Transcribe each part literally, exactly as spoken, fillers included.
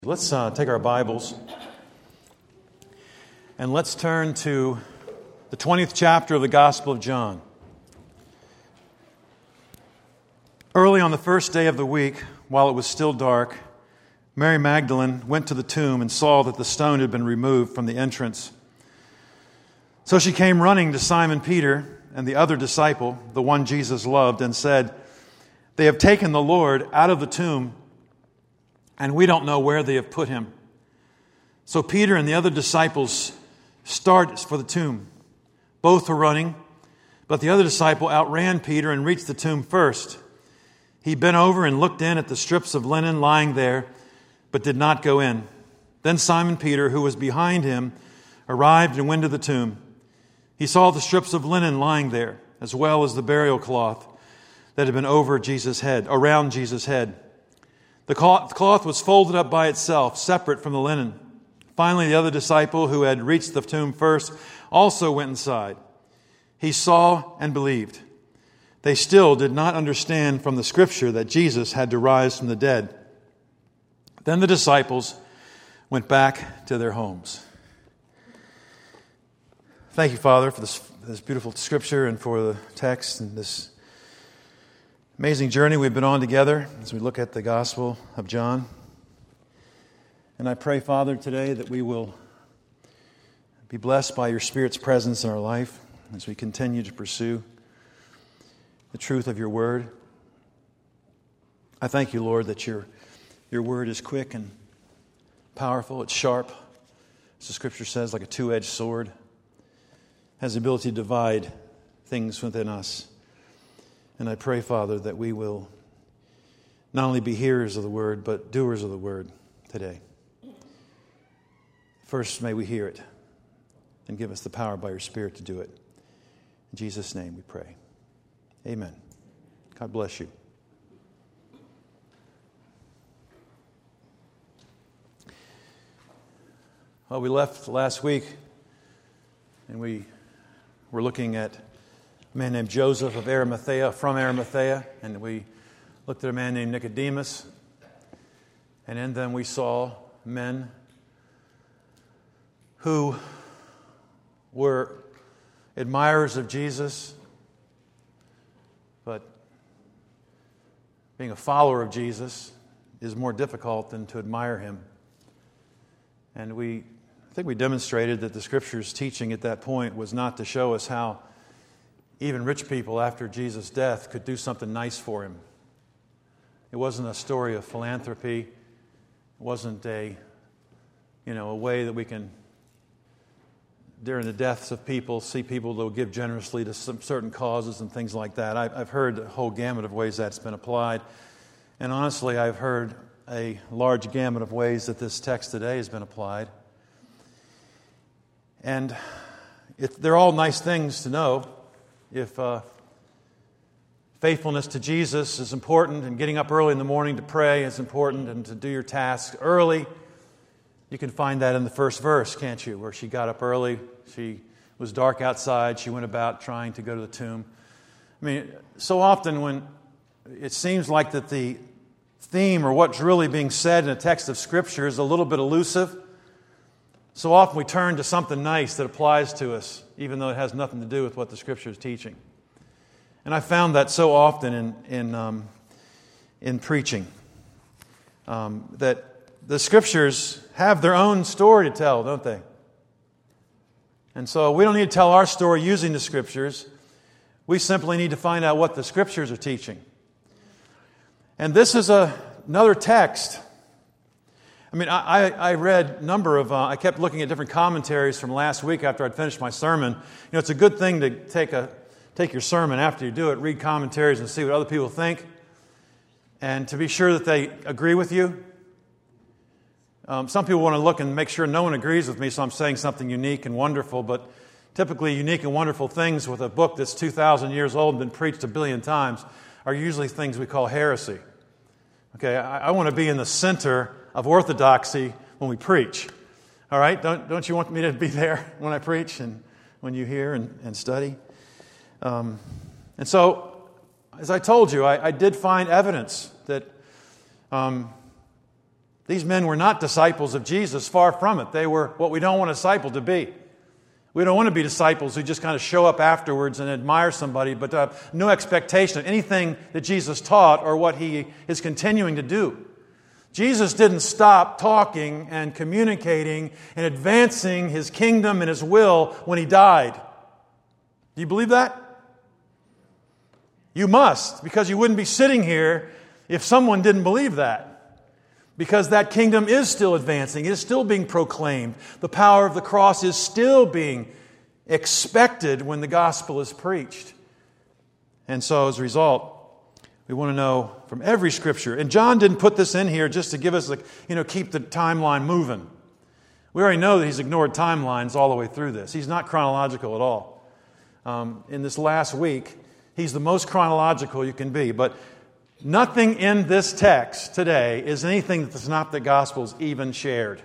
Let's uh, take our Bibles and let's turn to the twentieth chapter of the Gospel of John. Early on the first day of the week, while it was still dark, Mary Magdalene went to the tomb and saw that the stone had been removed from the entrance. So she came running to Simon Peter and the other disciple, the one Jesus loved, and said, "They have taken the Lord out of the tomb, and we don't know where they have put him." So Peter and the other disciples start for the tomb. Both were running, but the other disciple outran Peter and reached the tomb first. He bent over and looked in at the strips of linen lying there, but did not go in. Then Simon Peter, who was behind him, arrived and went to the tomb. He saw the strips of linen lying there, as well as the burial cloth that had been over Jesus' head, around Jesus' head. The cloth was folded up by itself, separate from the linen. Finally, the other disciple who had reached the tomb first also went inside. He saw and believed. They still did not understand from the Scripture that Jesus had to rise from the dead. Then the disciples went back to their homes. Thank you, Father, for this, this beautiful Scripture and for the text and this amazing journey we've been on together as we look at the Gospel of John. And I pray, Father, today that we will be blessed by your Spirit's presence in our life as we continue to pursue the truth of your word. I thank you, Lord, that your, your word is quick and powerful. It's sharp, as the Scripture says, like a two-edged sword. Has the ability to divide things within us. And I pray, Father, that we will not only be hearers of the word, but doers of the word today. First, may we hear it and give us the power by your Spirit to do it. In Jesus' name we pray. Amen. God bless you. Well, we left last week and we were looking at a man named Joseph of Arimathea, from Arimathea, and we looked at a man named Nicodemus, and in them we saw men who were admirers of Jesus, but being a follower of Jesus is more difficult than to admire him. And we, I think we demonstrated that the Scripture's teaching at that point was not to show us how even rich people after Jesus' death could do something nice for him. It wasn't a story of philanthropy. It wasn't a, you know, a way that we can, during the deaths of people, see people that will give generously to some certain causes and things like that. I've heard a whole gamut of ways that's been applied. And honestly, I've heard a large gamut of ways that this text today has been applied. And it, they're all nice things to know. If uh, faithfulness to Jesus is important and getting up early in the morning to pray is important and to do your tasks early, you can find that in the first verse, can't you? Where she got up early, she was dark outside, she went about trying to go to the tomb. I mean, so often when it seems like that the theme or what's really being said in a text of Scripture is a little bit elusive, so often we turn to something nice that applies to us, even though it has nothing to do with what the Scripture is teaching. And I found that so often in in, um, in preaching, um, that the Scriptures have their own story to tell, don't they? And so we don't need to tell our story using the Scriptures. We simply need to find out what the Scriptures are teaching. And this is a, another text. I mean, I, I read a number of, uh, I kept looking at different commentaries from last week after I'd finished my sermon. You know, it's a good thing to take a take your sermon after you do it, read commentaries and see what other people think, and to be sure that they agree with you. Um, some people want to look and make sure no one agrees with me, so I'm saying something unique and wonderful, but typically unique and wonderful things with a book that's two thousand years old and been preached a billion times are usually things we call heresy. Okay, I, I want to be in the center of orthodoxy when we preach. All right? Don't don't you want me to be there when I preach and when you hear and, and study? Um, and so, as I told you, I, I did find evidence that um, These men were not disciples of Jesus, far from it. They were what we don't want a disciple to be. We don't want to be disciples who just kind of show up afterwards and admire somebody, but uh, no expectation of anything that Jesus taught or what He is continuing to do. Jesus didn't stop talking and communicating and advancing His kingdom and His will when He died. Do you believe that? You must, because you wouldn't be sitting here if someone didn't believe that. Because that kingdom is still advancing. It is still being proclaimed. The power of the cross is still being expected when the gospel is preached. And so as a result, we want to know from every Scripture. And John didn't put this in here just to give us, like, you know, keep the timeline moving. We already know that he's ignored timelines all the way through this. He's not chronological at all. Um, in this last week, he's the most chronological you can be. But nothing in this text today is anything that the Synoptic Gospels even shared.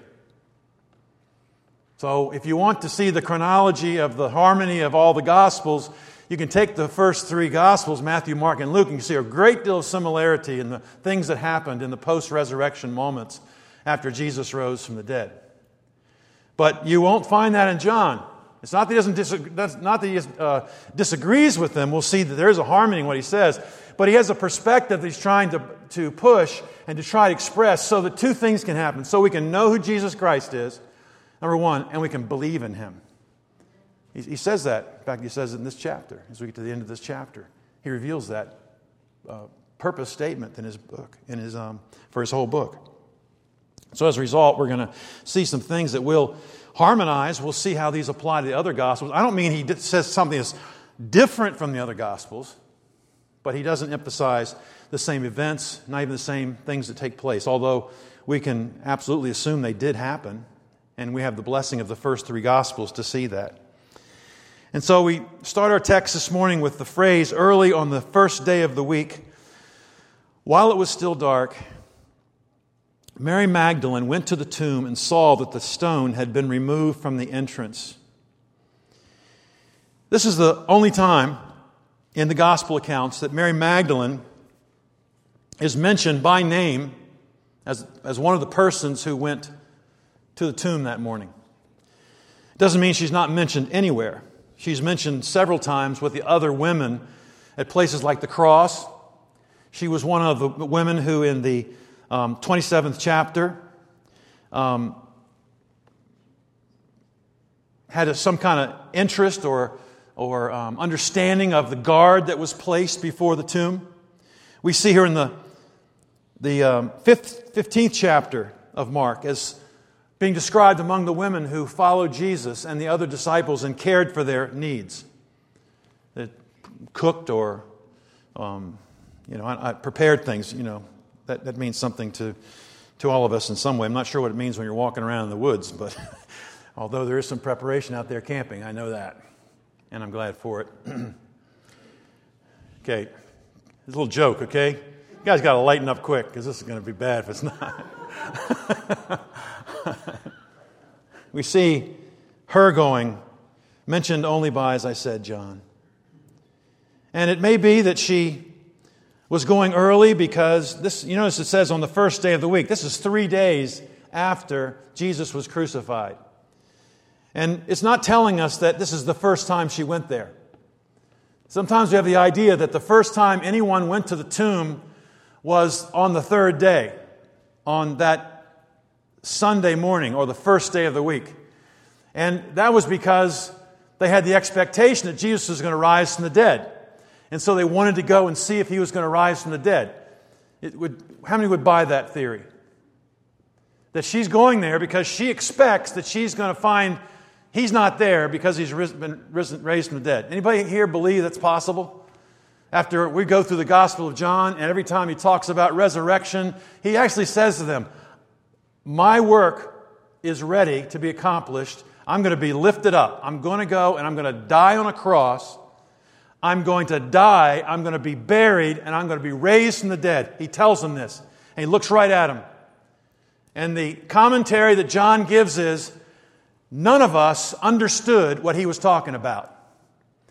So if you want to see the chronology of the harmony of all the Gospels, you can take the first three Gospels, Matthew, Mark, and Luke, and you see a great deal of similarity in the things that happened in the post-resurrection moments after Jesus rose from the dead. But you won't find that in John. It's not that he, doesn't disagree, that's not that he uh, disagrees with them. We'll see that there is a harmony in what he says. But he has a perspective that he's trying to, to push and to try to express so that two things can happen. So we can know who Jesus Christ is, number one, and we can believe in Him. He, he says that. In fact, he says it in this chapter. As we get to the end of this chapter, he reveals that uh, purpose statement in his book, in his um, for his whole book. So as a result, we're going to see some things that will harmonize. We'll see how these apply to the other Gospels. I don't mean he says something that's different from the other Gospels, but he doesn't emphasize the same events, not even the same things that take place, although we can absolutely assume they did happen, and we have the blessing of the first three Gospels to see that. And so we start our text this morning with the phrase, early on the first day of the week, while it was still dark, Mary Magdalene went to the tomb and saw that the stone had been removed from the entrance. This is the only time in the gospel accounts that Mary Magdalene is mentioned by name as, as one of the persons who went to the tomb that morning. It doesn't mean she's not mentioned anywhere. She's mentioned several times with the other women at places like the cross. She was one of the women who in the um, twenty-seventh chapter um, had a, some kind of interest or, or um, understanding of the guard that was placed before the tomb. We see her in the, the um, fifth, fifteenth chapter of Mark as being described among the women who followed Jesus and the other disciples and cared for their needs. That cooked or, um, you know, I, I prepared things, you know. That, that means something to, to all of us in some way. I'm not sure what it means when you're walking around in the woods, but although there is some preparation out there camping, I know that. And I'm glad for it. Okay, it's a little joke, okay? You guys got to lighten up quick because this is going to be bad if it's not. We see her going, mentioned only by, as I said, John. And it may be that she was going early because this, you notice it says on the first day of the week. This is three days after Jesus was crucified. And it's not telling us that this is the first time she went there. Sometimes we have the idea that the first time anyone went to the tomb was on the third day, on that Sunday morning or the first day of the week. And that was because they had the expectation that Jesus was going to rise from the dead. And so they wanted to go and see if He was going to rise from the dead. It would, how many would buy that theory? That she's going there because she expects that she's going to find He's not there because He's been risen, raised from the dead. Anybody here believe that's possible? After we go through the Gospel of John, and every time he talks about resurrection, he actually says to them, my work is ready to be accomplished. I'm going to be lifted up. I'm going to go and I'm going to die on a cross. I'm going to die, I'm going to be buried, and I'm going to be raised from the dead. He tells them this, and he looks right at him. And the commentary that John gives is, none of us understood what he was talking about.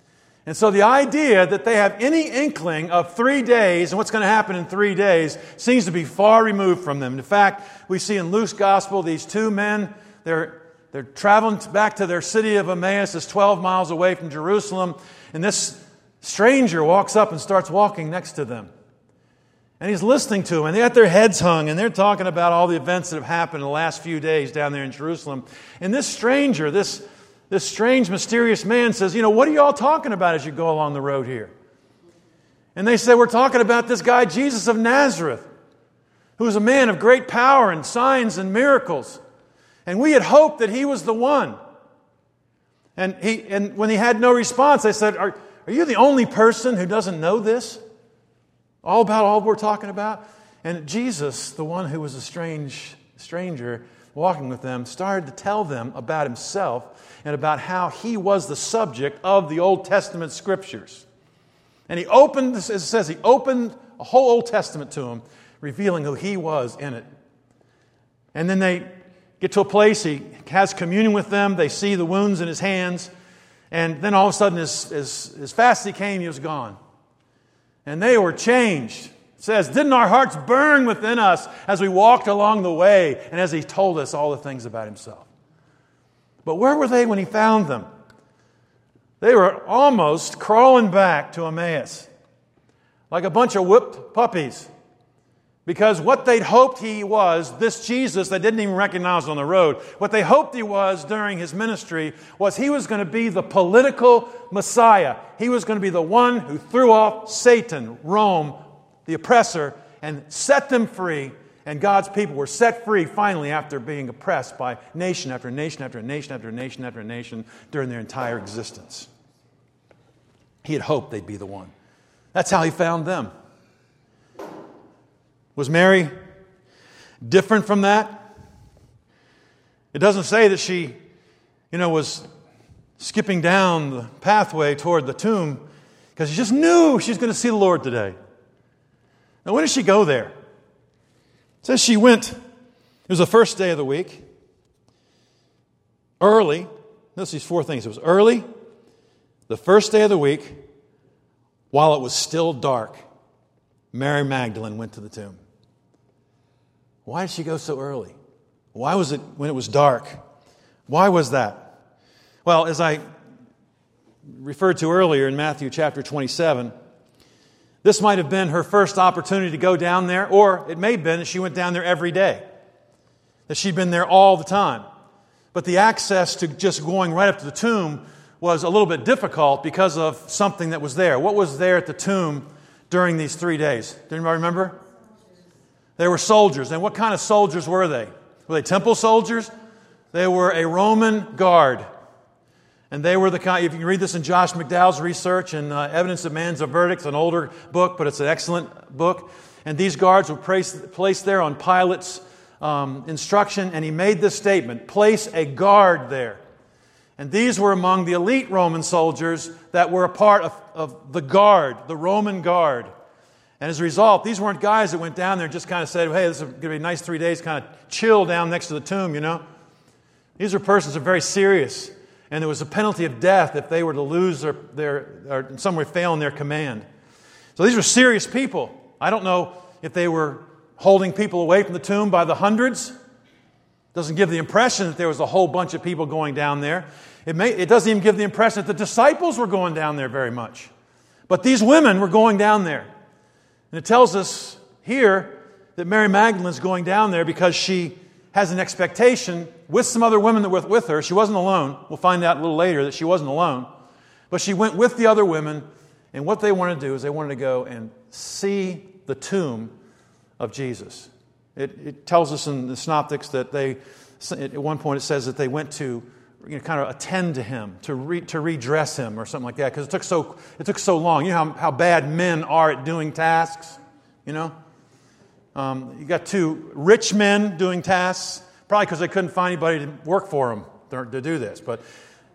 And so the idea that they have any inkling of three days and what's going to happen in three days seems to be far removed from them. In fact, we see in Luke's gospel these two men, they're, they're traveling back to their city of Emmaus. It's twelve miles away from Jerusalem. And this stranger walks up and starts walking next to them. And he's listening to them, and they got their heads hung, and they're talking about all the events that have happened in the last few days down there in Jerusalem. And this stranger, this This strange, mysterious man says, you know, what are you all talking about as you go along the road here? And they said, we're talking about this guy, Jesus of Nazareth, who was a man of great power and signs and miracles. And we had hoped that he was the one. And he, and when he had no response, they said, are, are you the only person who doesn't know this? All about all we're talking about? And Jesus, the one who was a strange stranger walking with them, started to tell them about himself and about how he was the subject of the Old Testament Scriptures. And he opened, as it says, he opened a whole Old Testament to them, revealing who he was in it. And then they get to a place, he has communion with them, they see the wounds in his hands, and then all of a sudden, as, as, as fast as he came, he was gone. And they were changed. It says, didn't our hearts burn within us as we walked along the way and as he told us all the things about himself? But where were they when he found them? They were almost crawling back to Emmaus, like a bunch of whipped puppies. Because what they'd hoped he was, this Jesus they didn't even recognize on the road, what they hoped he was during his ministry was he was going to be the political Messiah. He was going to be the one who threw off Satan, Rome, the oppressor, and set them free. And God's people were set free finally after being oppressed by nation after nation after nation after nation after nation during their entire existence. He had hoped they'd be the one. That's how he found them. Was Mary different from that? It doesn't say that she, you know, was skipping down the pathway toward the tomb because she just knew she was going to see the Lord today. Now, when did she go there? It says she went, it was the first day of the week, early. Notice these four things. It was early, the first day of the week, while it was still dark. Mary Magdalene went to the tomb. Why did she go so early? Why was it when it was dark? Why was that? Well, as I referred to earlier in Matthew chapter twenty-seven, this might have been her first opportunity to go down there, or it may have been that she went down there every day, that she'd been there all the time. But the access to just going right up to the tomb was a little bit difficult because of something that was there. What was there at the tomb during these three days? Does anybody remember? They were soldiers. And what kind of soldiers were they? Were they temple soldiers? They were a Roman guard. And they were the kind, if you can read this in Josh McDowell's research in uh, Evidence of Man's Verdict, an older book, but it's an excellent book. And these guards were placed, placed there on Pilate's um, instruction, and he made this statement, place a guard there. And these were among the elite Roman soldiers that were a part of, of the guard, the Roman guard. And as a result, these weren't guys that went down there and just kind of said, hey, this is going to be a nice three days, kind of chill down next to the tomb, you know. These were persons who were very serious. And there was a penalty of death if they were to lose their, their or in some way fail in their command. So these were serious people. I don't know if they were holding people away from the tomb by the hundreds. Doesn't give the impression that there was a whole bunch of people going down there. It, may, it doesn't even give the impression that the disciples were going down there very much. But these women were going down there. And it tells us here that Mary Magdalene is going down there because she has an expectation with some other women that were with her. She wasn't alone. We'll find out a little later that she wasn't alone. But she went with the other women, and what they wanted to do is they wanted to go and see the tomb of Jesus. It, it tells us in the Synoptics that they, at one point it says that they went to, you know, kind of attend to him, to re, to redress him or something like that, because it took so it took so long. You know how, how bad men are at doing tasks, you know? Um, you got two rich men doing tasks, probably because they couldn't find anybody to work for them to, to do this. But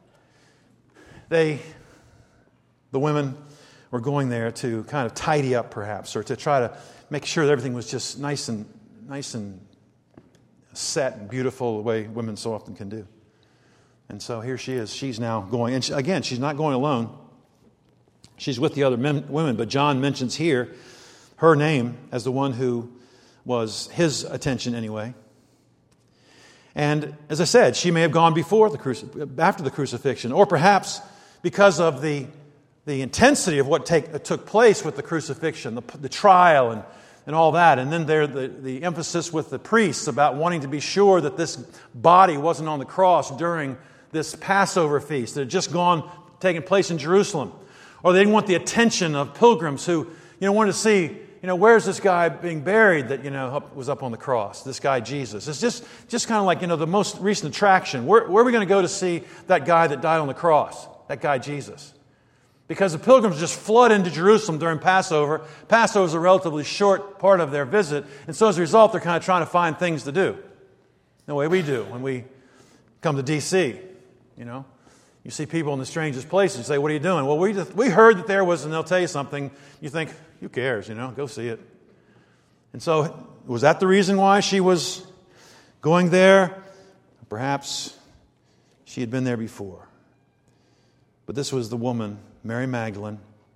they, the women, were going there to kind of tidy up, perhaps, or to try to make sure that everything was just nice and nice and set and beautiful, the way women so often can do. And so here she is. She's now going, and she, again, she's not going alone. She's with the other men, women, but John mentions here her name as the one who was his attention anyway. And as I said, she may have gone before the cruci- after the crucifixion, or perhaps because of the, the intensity of what take, took place with the crucifixion, the, the trial and, and all that. And then there the, the emphasis with the priests about wanting to be sure that this body wasn't on the cross during this Passover feast that had just gone, taken place in Jerusalem. Or they didn't want the attention of pilgrims who, you know, wanted to see, you know, where's this guy being buried that, you know, up, was up on the cross? This guy, Jesus. It's just, just kind of like, you know, the most recent attraction. Where, where are we going to go to see that guy that died on the cross? That guy, Jesus. Because the pilgrims just flood into Jerusalem during Passover. Passover is a relatively short part of their visit. And so as a result, they're kind of trying to find things to do. The way we do when we come to D C, you know. You see people in the strangest places and say, what are you doing? Well, we just, we heard that there was, and they'll tell you something. You think, who cares, you know, go see it. And so, was that the reason why she was going there? Perhaps she had been there before. But this was the woman, Mary Magdalene.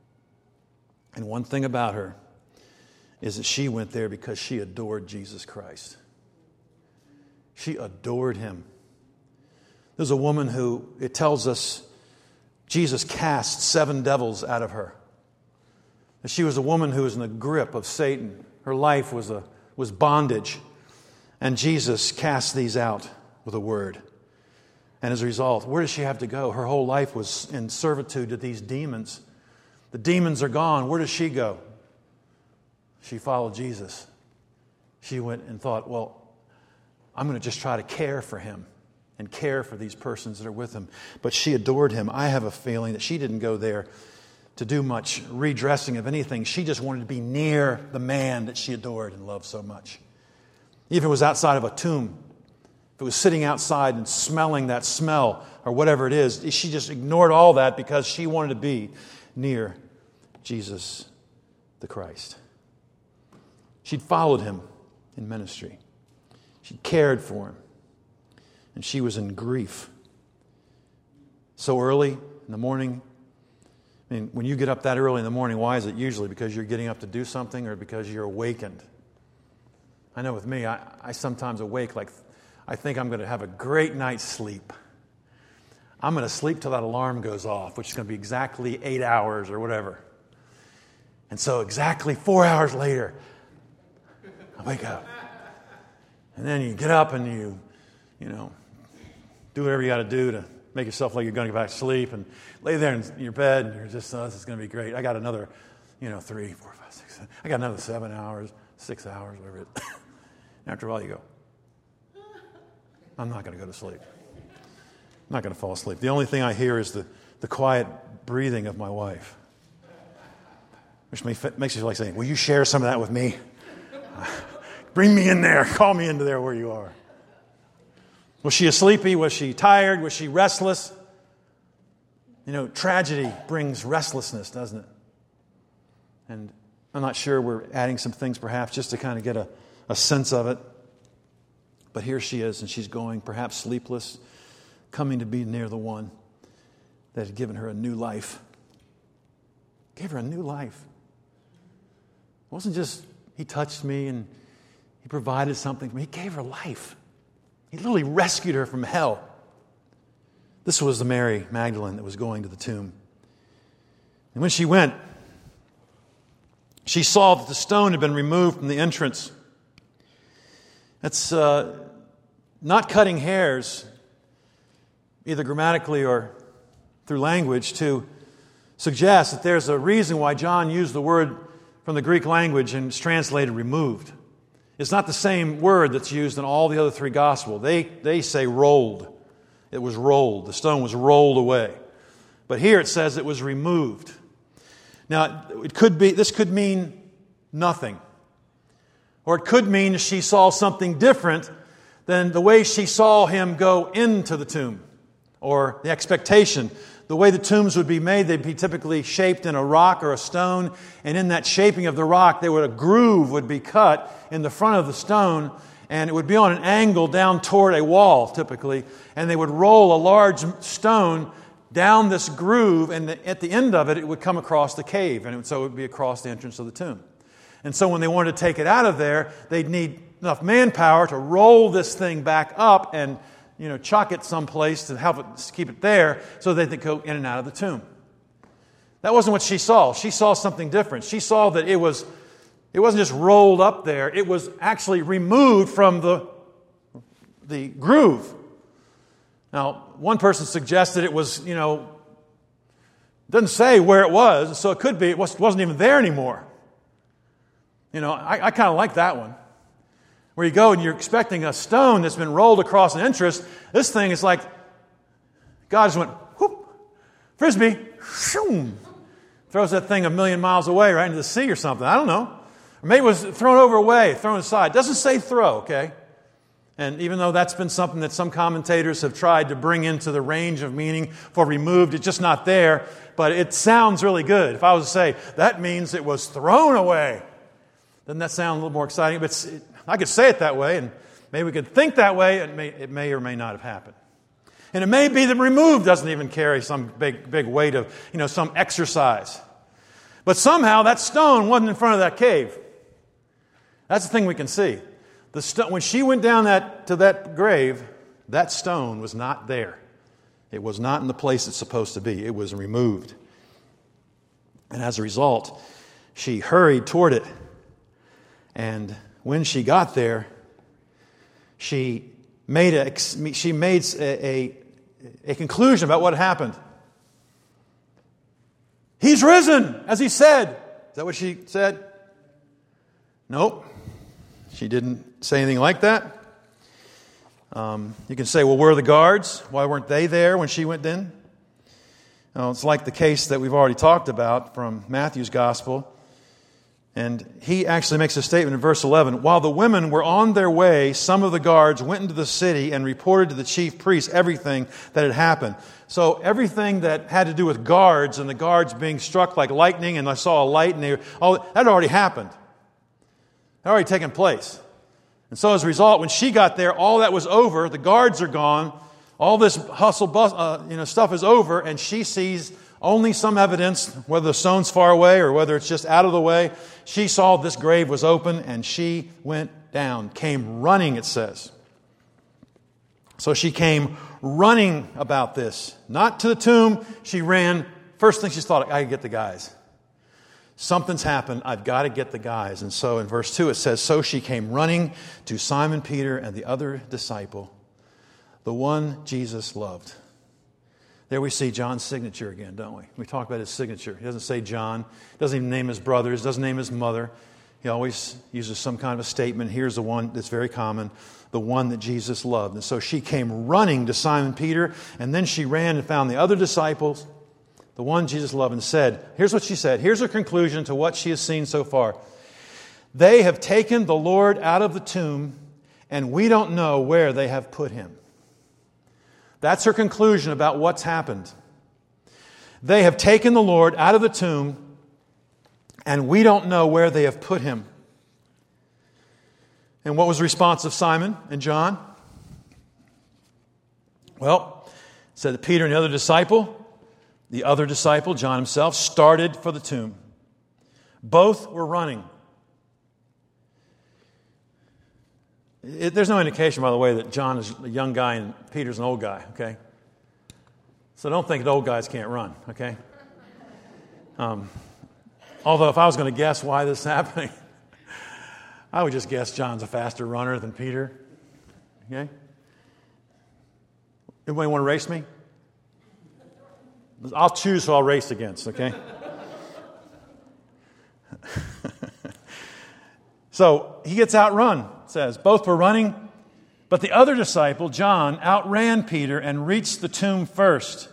And one thing about her is that she went there because she adored Jesus Christ. She adored Him. There's a woman who, it tells us, Jesus cast seven devils out of her. And she was a woman who was in the grip of Satan. Her life was a was bondage. And Jesus cast these out with a word. And as a result, where does she have to go? Her whole life was in servitude to these demons. The demons are gone. Where does she go? She followed Jesus. She went and thought, well, I'm going to just try to care for Him and care for these persons that are with Him. But she adored Him. I have a feeling that she didn't go there to do much redressing of anything. She just wanted to be near the man that she adored and loved so much. Even if it was outside of a tomb, if it was sitting outside and smelling that smell or whatever it is, she just ignored all that because she wanted to be near Jesus the Christ. She'd followed Him in ministry. She cared for Him. And she was in grief. So early in the morning. I mean, when you get up that early in the morning, why is it usually? Because you're getting up to do something or because you're awakened? I know with me, I, I sometimes awake like I think I'm going to have a great night's sleep. I'm going to sleep till that alarm goes off, which is going to be exactly eight hours or whatever. And so exactly four hours later, I wake up. And then you get up and you, you know, do whatever you got to do to make yourself like you're going to go back to sleep and lay there in your bed and you're just, oh, this is going to be great. I got another, you know, three, four, five, six, seven. I got another seven hours, six hours, whatever it is. After a while you go, I'm not going to go to sleep. I'm not going to fall asleep. The only thing I hear is the, the quiet breathing of my wife. Which makes me feel like saying, will you share some of that with me? Bring me in there. Call me into there where you are. Was she sleepy? Was she tired? Was she restless? You know, tragedy brings restlessness, doesn't it? And I'm not sure, we're adding some things perhaps just to kind of get a, a sense of it. But here she is, and she's going, perhaps sleepless, coming to be near the one that had given her a new life. Gave her a new life. It wasn't just, He touched me and He provided something for me. He gave her life. He literally rescued her from hell. This was the Mary Magdalene that was going to the tomb. And when she went, she saw that the stone had been removed from the entrance. That's uh, not cutting hairs, either grammatically or through language, to suggest that there's a reason why John used the word from the Greek language and it's translated removed. It's not the same word that's used in all the other three Gospels. They, they say rolled. It was rolled. The stone was rolled away. But here it says it was removed. Now, it could be, this could mean nothing. Or it could mean she saw something different than the way she saw him go into the tomb. Or the expectation. The way the tombs would be made, they'd be typically shaped in a rock or a stone. And in that shaping of the rock, there would a groove would be cut in the front of the stone. And it would be on an angle down toward a wall, typically. And they would roll a large stone down this groove, and at the end of it, it would come across the cave, and so it would be across the entrance of the tomb. And so when they wanted to take it out of there, they'd need enough manpower to roll this thing back up and, you know, chuck it someplace to help it keep it there so that they could go in and out of the tomb. That wasn't what she saw. She saw something different. She saw that it was, it wasn't just rolled up there. It was actually removed from the, the groove. Now, one person suggested it was, you know, doesn't say where it was, so it could be it wasn't even there anymore. You know, I, I kind of like that one. Where you go and you're expecting a stone that's been rolled across an entrance. This thing is like, God just went, whoop, frisbee, shoom, throws that thing a million miles away right into the sea or something. I don't know. Or maybe it was thrown over away, thrown aside. It doesn't say throw, okay? And even though that's been something that some commentators have tried to bring into the range of meaning for removed, it's just not there. But it sounds really good. If I was to say, that means it was thrown away. Doesn't that sound a little more exciting? But it's, it, I could say it that way, and maybe we could think that way. It may, it may or may not have happened. And it may be that removed doesn't even carry some big, big weight of, you know, some exercise. But somehow that stone wasn't in front of that cave. That's the thing we can see. The sto- when she went down that to that grave, that stone was not there. It was not in the place it's supposed to be. It was removed. And as a result, she hurried toward it. And when she got there, she made a she made a, a, a conclusion about what happened. He's risen, as he said. Is that what she said? Nope. She didn't say anything like that. Um, you can say, well, where are the guards? Why weren't they there when she went in? Well, it's like the case that we've already talked about from Matthew's gospel. And he actually makes a statement in verse eleven. While the women were on their way, some of the guards went into the city and reported to the chief priests everything that had happened. So everything that had to do with guards and the guards being struck like lightning, and I saw a light, and they, all, that had already happened. It had already taken place. And so as a result, when she got there, all that was over. The guards are gone. All this hustle, bus, uh, you know, stuff is over, and she sees only some evidence, whether the stone's far away or whether it's just out of the way. She saw this grave was open, and she went down, came running, it says. So she came running about this. Not to the tomb, she ran. First thing she thought, I gotta get the guys. Something's happened, I've got to get the guys. And so in verse two it says, so she came running to Simon Peter and the other disciple, the one Jesus loved. There we see John's signature again, don't we? We talk about his signature. He doesn't say John. He doesn't even name his brothers. Doesn't name his mother. He always uses some kind of a statement. Here's the one that's very common, the one that Jesus loved. And so she came running to Simon Peter, and then she ran and found the other disciples, the one Jesus loved, and said, here's what she said. Here's her conclusion to what she has seen so far. They have taken the Lord out of the tomb, and we don't know where they have put him. That's her conclusion about what's happened. They have taken the Lord out of the tomb, and we don't know where they have put him. And what was the response of Simon and John? Well, it said that Peter and the other disciple, the other disciple, John himself, started for the tomb. Both were running. It, there's no indication, by the way, that John is a young guy and Peter's an old guy, okay? So don't think that old guys can't run, okay? Um, although if I was going to guess why this is happening, I would just guess John's a faster runner than Peter, okay? Anybody want to race me? I'll choose who I'll race against, okay? So he gets outrun, it says. Both were running, but the other disciple, John, outran Peter and reached the tomb first.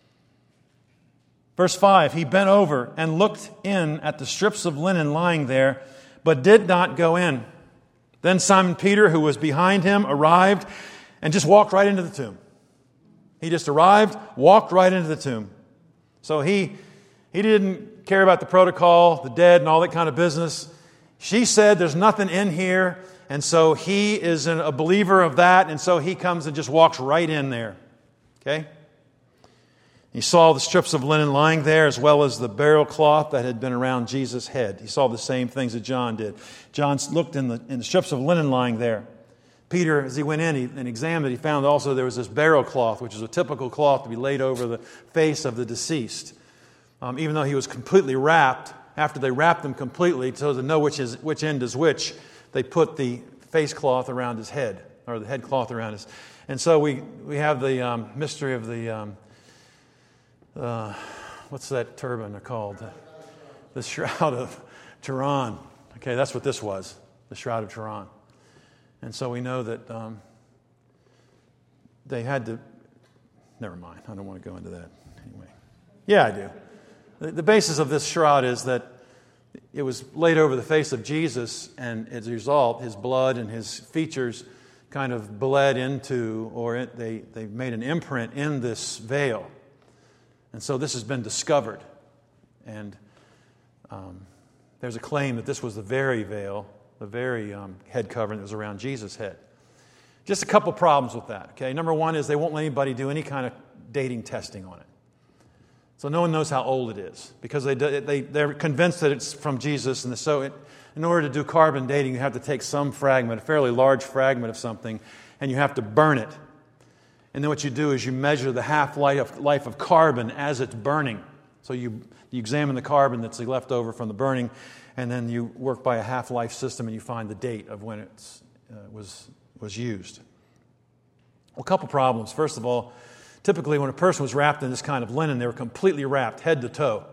Verse five, he bent over and looked in at the strips of linen lying there, but did not go in. Then Simon Peter, who was behind him, arrived and just walked right into the tomb. He just arrived, walked right into the tomb. So he, he didn't care about the protocol, the dead, and all that kind of business. She said there's nothing in here, and so he is a believer of that, and so he comes and just walks right in there. Okay? He saw the strips of linen lying there, as well as the burial cloth that had been around Jesus' head. He saw the same things that John did. John looked in the, in the strips of linen lying there. Peter, as he went in he, and examined it, he found also there was this burial cloth, which is a typical cloth to be laid over the face of the deceased. Um, even though he was completely wrapped, after they wrapped him completely so to know which is which end is which, they put the face cloth around his head, or the head cloth around his. And so we, we have the um, mystery of the... Um, Uh, what's that turban called? The, the Shroud of Turin. Okay, that's what this was, the Shroud of Turin. And so we know that um, they had to... Never mind, I don't want to go into that. Anyway, yeah, I do. The, the basis of this shroud is that it was laid over the face of Jesus, and as a result, his blood and his features kind of bled into, or it, they, they made an imprint in this veil. And so this has been discovered. And um, there's a claim that this was the very veil, the very um, head covering that was around Jesus' head. Just a couple problems with that. Okay, number one is they won't let anybody do any kind of dating testing on it. So no one knows how old it is because they, they, they're convinced that it's from Jesus. And so it, in order to do carbon dating, you have to take some fragment, a fairly large fragment of something, and you have to burn it. And then what you do is you measure the half-life of, life of carbon as it's burning. So you, you examine the carbon that's left over from the burning, and then you work by a half-life system and you find the date of when it uh, was, was used. Well, a couple problems. First of all, typically when a person was wrapped in this kind of linen, they were completely wrapped head to toe.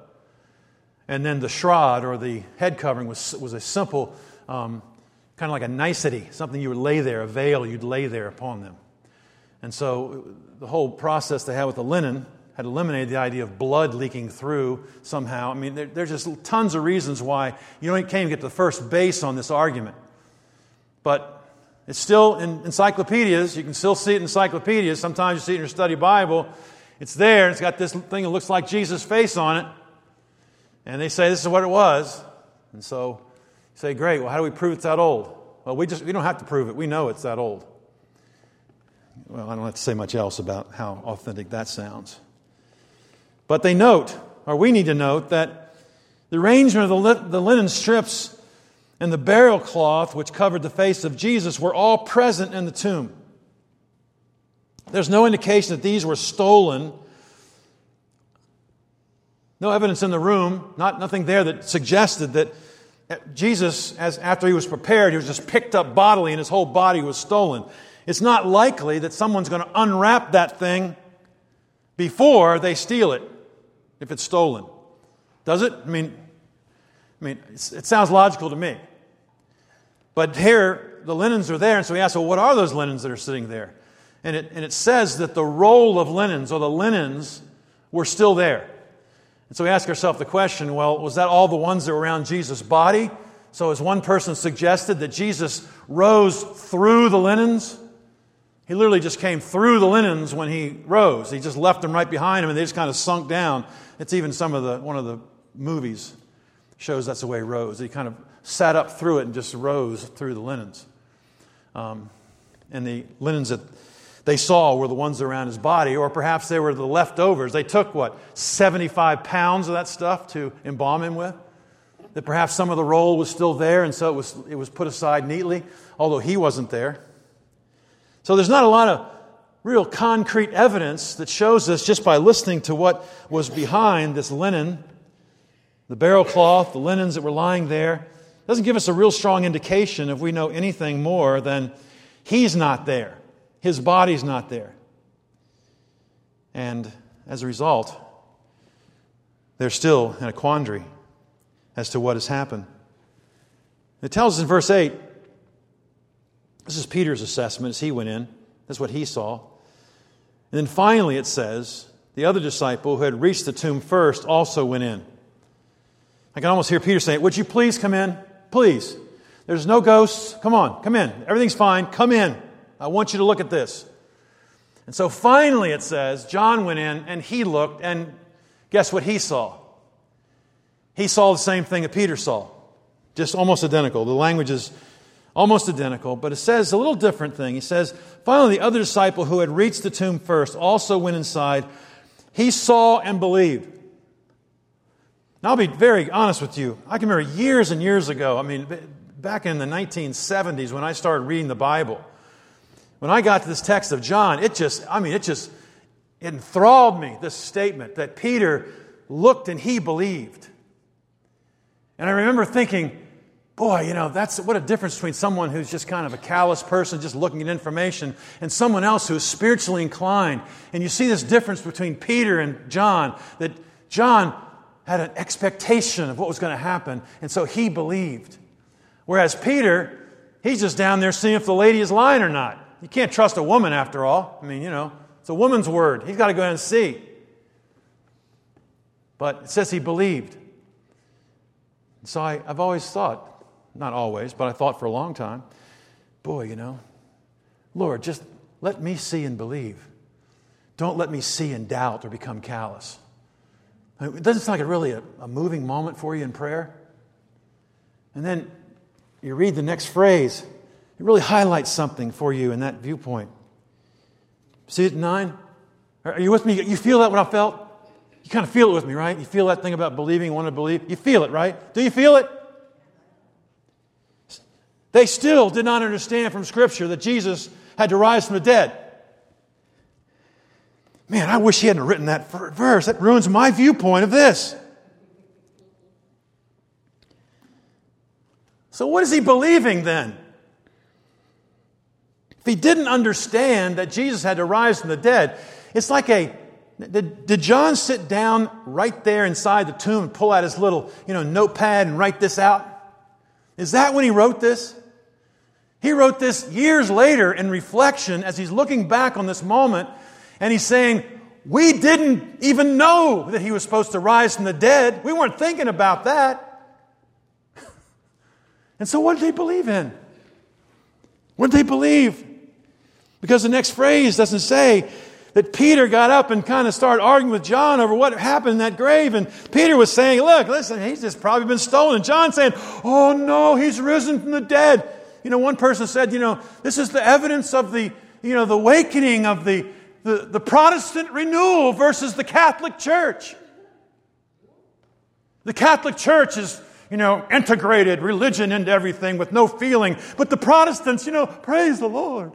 And then the shroud, or the head covering, was, was a simple, um, kind of like a nicety, something you would lay there, a veil you'd lay there upon them. And so the whole process they had with the linen had eliminated the idea of blood leaking through somehow. I mean, there, there's just tons of reasons why you don't, can't even get to the first base on this argument. But it's still in encyclopedias. You can still see it in encyclopedias. Sometimes you see it in your study Bible. It's there. It's got this thing that looks like Jesus' face on it. And they say this is what it was. And so you say, great, well, how do we prove it's that old? Well, we just we don't have to prove it. We know it's that old. Well, I don't have to say much else about how authentic that sounds. But they note, or we need to note, that the arrangement of the, li- the linen strips and the burial cloth which covered the face of Jesus were all present in the tomb. There's no indication that these were stolen. No evidence in the room, not nothing there that suggested that Jesus, as after he was prepared, he was just picked up bodily and his whole body was stolen. It's not likely that someone's going to unwrap that thing before they steal it, if it's stolen. Does it? I mean, I mean, it's, it sounds logical to me. But here, the linens are there, and so we ask, well, what are those linens that are sitting there? And it, and it says that the roll of linens, or the linens, were still there. And so we ask ourselves the question, well, was that all the ones that were around Jesus' body? So as one person suggested, that Jesus rose through the linens? He literally just came through the linens when he rose. He just left them right behind him, and they just kind of sunk down. It's even some of the one of the movies shows that's the way he rose. He kind of sat up through it and just rose through the linens. Um, and the linens that they saw were the ones around his body, or perhaps they were the leftovers. They took, what, seventy-five pounds of that stuff to embalm him with? That perhaps some of the roll was still there, and so it was it was put aside neatly, although he wasn't there. So there's not a lot of real concrete evidence that shows us just by listening to what was behind this linen, the burial cloth, the linens that were lying there. It doesn't give us a real strong indication if we know anything more than he's not there. His body's not there. And as a result, they're still in a quandary as to what has happened. It tells us in verse eight, this is Peter's assessment as he went in. That's what he saw. And then finally it says, the other disciple who had reached the tomb first also went in. I can almost hear Peter saying, would you please come in? Please. There's no ghosts. Come on, come in. Everything's fine. Come in. I want you to look at this. And so finally it says, John went in and he looked, and guess what he saw? He saw the same thing that Peter saw. Just almost identical. The language is almost identical, but it says a little different thing. He says, finally the other disciple who had reached the tomb first also went inside. He saw and believed. Now, I'll be very honest with you. I can remember years and years ago, I mean, back in the nineteen seventies when I started reading the Bible, when I got to this text of John, it just, I mean, it just it enthralled me, this statement that Peter looked and he believed. And I remember thinking, boy, you know, that's what a difference between someone who's just kind of a callous person just looking at information and someone else who's spiritually inclined. And you see this difference between Peter and John, that John had an expectation of what was going to happen, and so he believed. Whereas Peter, he's just down there seeing if the lady is lying or not. You can't trust a woman after all. I mean, you know, it's a woman's word. He's got to go in and see. But it says he believed. So I, I've always thought, not always, but I thought for a long time, boy, you know, Lord, just let me see and believe. Don't let me see and doubt or become callous. I mean, it doesn't sound like a really a, a moving moment for you in prayer. And then you read the next phrase. It really highlights something for you in that viewpoint. See it in nine? Are you with me? You feel that what I felt? You kind of feel it with me, right? You feel that thing about believing, want to believe. You feel it, right? Do you feel it? They still did not understand from Scripture that Jesus had to rise from the dead. Man, I wish he hadn't written that verse. That ruins my viewpoint of this. So what is he believing then? If he didn't understand that Jesus had to rise from the dead, it's like a... Did, did John sit down right there inside the tomb and pull out his little, you know, notepad and write this out? Is that when he wrote this? He wrote this years later in reflection as he's looking back on this moment, and he's saying, we didn't even know that he was supposed to rise from the dead. We weren't thinking about that. And so what did they believe in? What did they believe? Because the next phrase doesn't say that Peter got up and kind of started arguing with John over what happened in that grave. And Peter was saying, look, listen, he's just probably been stolen. And John saying, oh no, he's risen from the dead. You know, one person said, you know, this is the evidence of the, you know, the awakening of the, the, the Protestant renewal versus the Catholic Church. The Catholic Church is, you know, integrated religion into everything with no feeling. But the Protestants, you know, praise the Lord.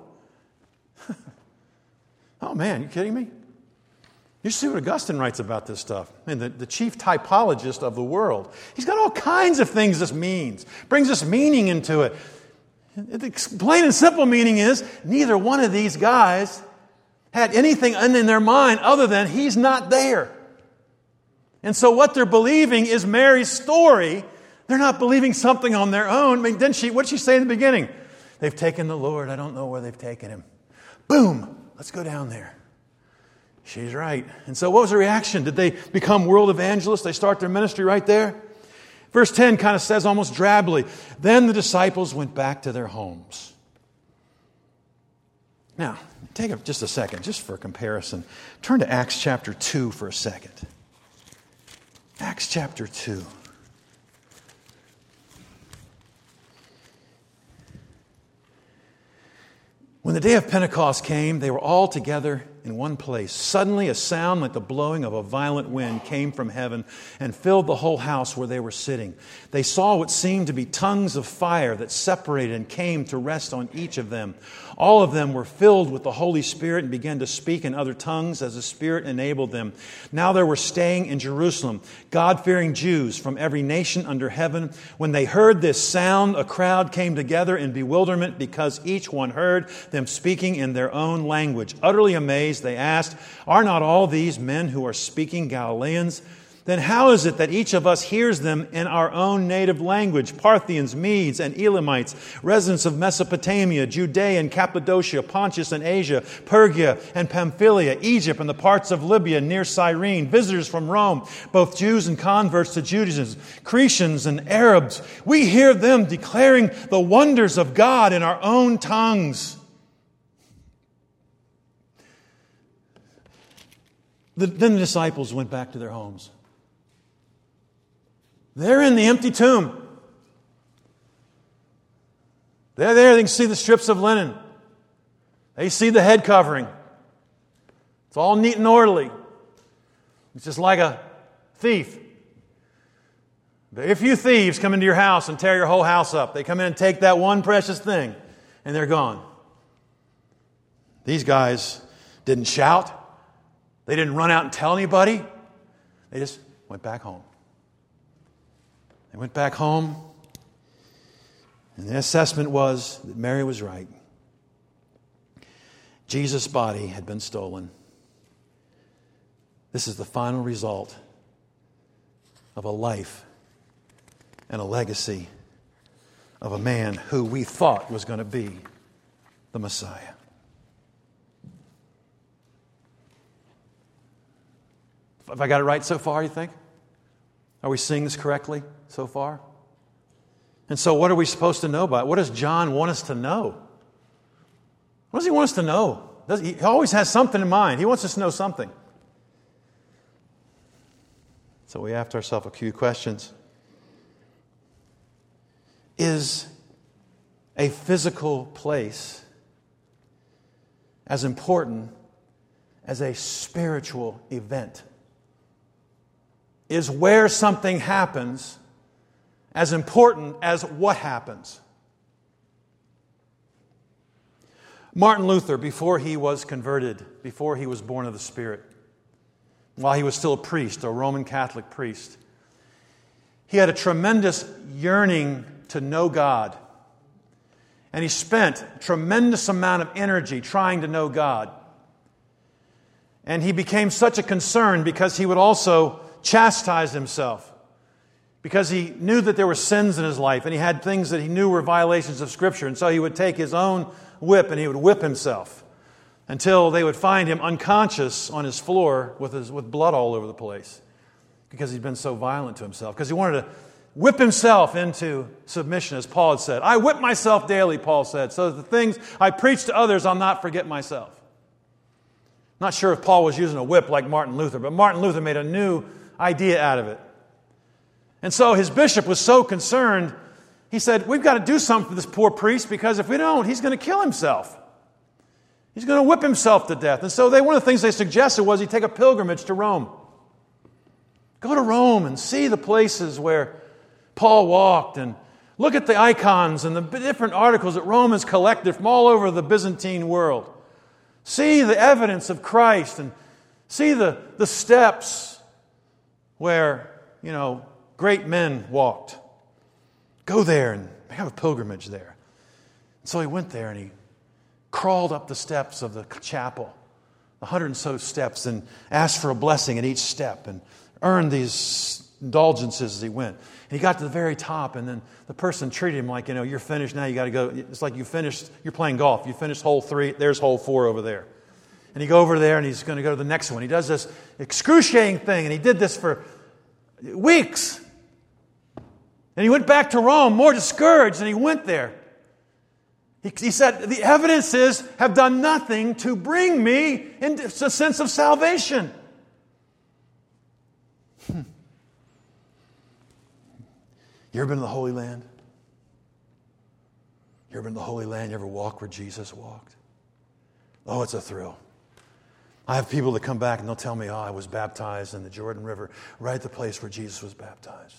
Oh man, you kidding me? You see what Augustine writes about this stuff. I mean, the, the chief typologist of the world. He's got all kinds of things this means. Brings this meaning into it. The plain and simple meaning is neither one of these guys had anything in their mind other than he's not there. And so what they're believing is Mary's story. They're not believing something on their own. I mean, didn't she, what did she say in the beginning? They've taken the Lord. I don't know where they've taken him. Boom. Let's go down there. She's right. And so what was the reaction? Did they become world evangelists? They start their ministry right there? Verse ten kind of says almost drably, then the disciples went back to their homes. Now, take a, just a second, just for comparison. Turn to Acts chapter two for a second. Acts chapter two. When the day of Pentecost came, they were all together in one place. Suddenly a sound like the blowing of a violent wind came from heaven and filled the whole house where they were sitting. They saw what seemed to be tongues of fire that separated and came to rest on each of them. All of them were filled with the Holy Spirit and began to speak in other tongues as the Spirit enabled them. Now there were staying in Jerusalem God-fearing Jews from every nation under heaven. When they heard this sound, a crowd came together in bewilderment because each one heard them speaking in their own language. Utterly amazed, they asked, are not all these men who are speaking Galileans? Then how is it that each of us hears them in our own native language? Parthians, Medes, and Elamites, residents of Mesopotamia, Judea and Cappadocia, Pontus and Asia, Pergia and Pamphylia, Egypt and the parts of Libya near Cyrene, visitors from Rome, both Jews and converts to Judaism, Cretans and Arabs. We hear them declaring the wonders of God in our own tongues. The, then the disciples went back to their homes. They're in the empty tomb. They're there. They can see the strips of linen. They see the head covering. It's all neat and orderly. It's just like a thief. Very few thieves come into your house and tear your whole house up. They come in and take that one precious thing, and they're gone. These guys didn't shout. They didn't run out and tell anybody. They just went back home. They went back home, and the assessment was that Mary was right. Jesus' body had been stolen. This is the final result of a life and a legacy of a man who we thought was going to be the Messiah. Have I got it right so far, you think? Are we seeing this correctly so far? And so what are we supposed to know about it? What does John want us to know? What does he want us to know? Does he, he always has something in mind. He wants us to know something. So we asked ourselves a few questions. Is a physical place as important as a spiritual event? Is where something happens as important as what happens? Martin Luther, before he was converted, before he was born of the Spirit, while he was still a priest, a Roman Catholic priest, he had a tremendous yearning to know God. And he spent a tremendous amount of energy trying to know God. And he became such a concern because he would also chastise himself. Because he knew that there were sins in his life and he had things that he knew were violations of Scripture. And so he would take his own whip and he would whip himself until they would find him unconscious on his floor with his, with blood all over the place. Because he'd been so violent to himself. Because he wanted to whip himself into submission, as Paul had said. I whip myself daily, Paul said, so that the things I preach to others, I'll not forget myself. Not sure if Paul was using a whip like Martin Luther, but Martin Luther made a new idea out of it. And so his bishop was so concerned, he said, we've got to do something for this poor priest, because if we don't, he's going to kill himself. He's going to whip himself to death. And so they, one of the things they suggested was he take a pilgrimage to Rome. Go to Rome and see the places where Paul walked and look at the icons and the different articles that Romans collected from all over the Byzantine world. See the evidence of Christ and see the, the steps where, you know, great men walked. Go there and have a pilgrimage there. And so he went there and he crawled up the steps of the chapel, a hundred and so steps, and asked for a blessing at each step and earned these indulgences as he went. And he got to the very top, and then the person treated him like, you know, you're finished now, you got to go. It's like you finished, you're playing golf. You finished hole three, there's hole four over there. And he go over there, and he's going to go to the next one. He does this excruciating thing, and he did this for weeks. And he went back to Rome more discouraged, and he went there. He, he said, the evidences have done nothing to bring me into a sense of salvation. Hmm. You ever been to the Holy Land? You ever been to the Holy Land? You ever walked where Jesus walked? Oh, it's a thrill. I have people that come back and they'll tell me, oh, I was baptized in the Jordan River, right at the place where Jesus was baptized.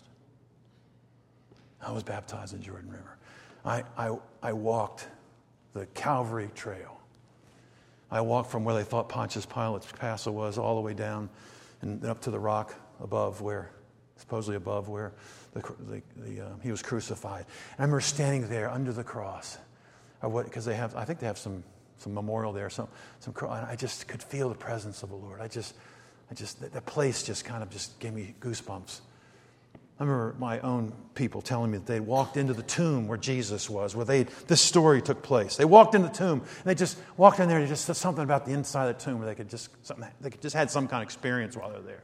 I was baptized in the Jordan River. I, I, I walked the Calvary Trail. I walked from where they thought Pontius Pilate's castle was all the way down and up to the rock above where, supposedly above where the, the, the, uh, he was crucified. And I remember standing there under the cross, or what? Because they have, I think they have some some memorial there, some some. And I just could feel the presence of the Lord. I just, I just, the, the place just kind of just gave me goosebumps. I remember my own people telling me that they walked into the tomb where Jesus was, where they this story took place. They walked into the tomb and they just walked in there and just said something about the inside of the tomb where they could just something they could just had some kind of experience while they were there.